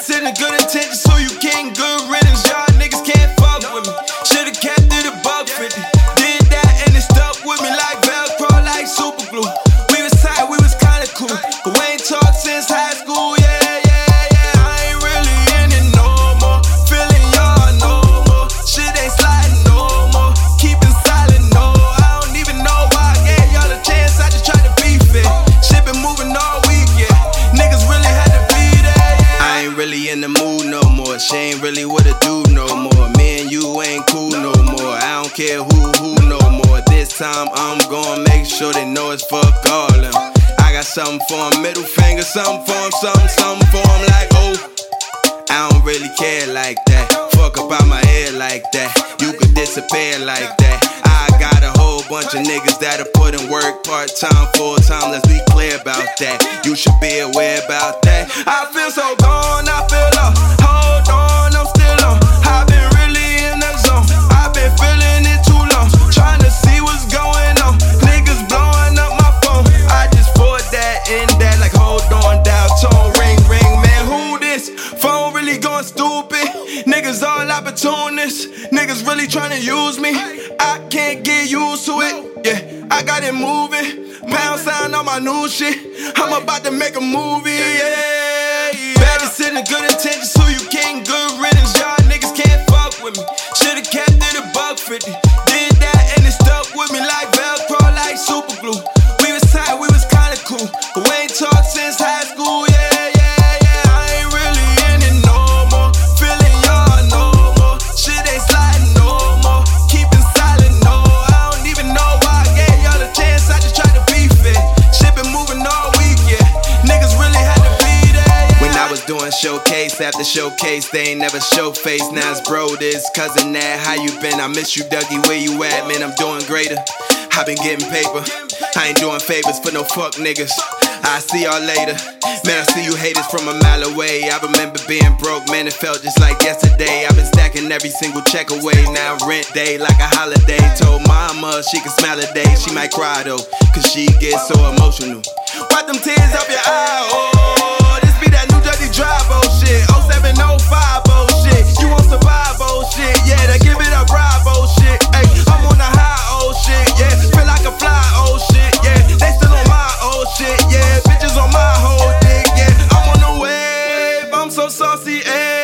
sending good intentions, so you can't good riddance. Y'all niggas can't fuck with me. Should've kept it $150. Did that and it stuck with me like Velcro, like super glue. We was tight, we was kinda cool, but we ain't talked since high school. Yeah, I ain't really in it no more. Feeling y'all no more. Shit ain't sliding no more. Keeping silent, no. I don't even know why I gave y'all a chance. I just tried to be fair. Shit been moving all week, yeah. Niggas really had to be there, yeah. I ain't really in the mood no more. She ain't really what a dude no more. Me and you ain't cool no more. I don't care who no more. This time I'm gonna make sure they know it's fuck all them. I got something for him, middle finger, something for him, something for him, like oh. I don't really care like that. Fuck up out my head like that. You could disappear like that. I got a whole bunch of niggas that'll put in work part-time, full-time. Let's be clear about that. You should be aware about that. I feel so gone, I feel lost. Hold on, I'm still on. I've been really in the zone. I've been feeling it too long. Trying to see what's going on. Niggas blowing up my phone. I just put that in that like hold on, dial tone, ring, man. Who this? Phone really going stupid. Niggas all opportunists. Niggas really trying to use me. I can't get used to it. Yeah, I got it moving. Pound sign on my new shit. I'm about to make a movie. Yeah. Bad is sending good intentions, so you can't good riddance. Y'all niggas can't fuck with me. Should've kept it $150. Did that and it stuck with me like Velcro, like super glue. We was tight, we was kinda cool, but we ain't talked since high school. Yeah. I ain't really in it no more. Feeling y'all no more. Shit ain't sliding no more. Keeping silent, no. I don't even know why I gave y'all a chance. I just tried to be fair. Shit been moving all week, yeah. Niggas really had to be there, yeah. When I was doing showcase after showcase, they ain't never show face. Now it's bro this, cousin that. How you been? I miss you, Dougie. Where you at, man? I'm doing greater. I been getting paper. I ain't doing favors for no fuck niggas. I see y'all later. Man, I see you haters from a mile away. I remember being broke, man, it felt just like yesterday. I've been stacking every single check away. Now rent day like a holiday. Told mama she can smile a day. She might cry though, cause she gets so emotional. Wipe them tears off your eye, oh. This be that New Jersey Drive, oh shit. 0705, oh shit. You won't survive, oh shit. Yeah, they give it up, ride, oh shit. Ay, I'm on the high, oh shit. Yeah, feel like a fly, oh shit. Yeah, they still on my old shit. Yeah, bitches on my whole dick. Yeah, I'm on the wave. I'm so saucy, eh.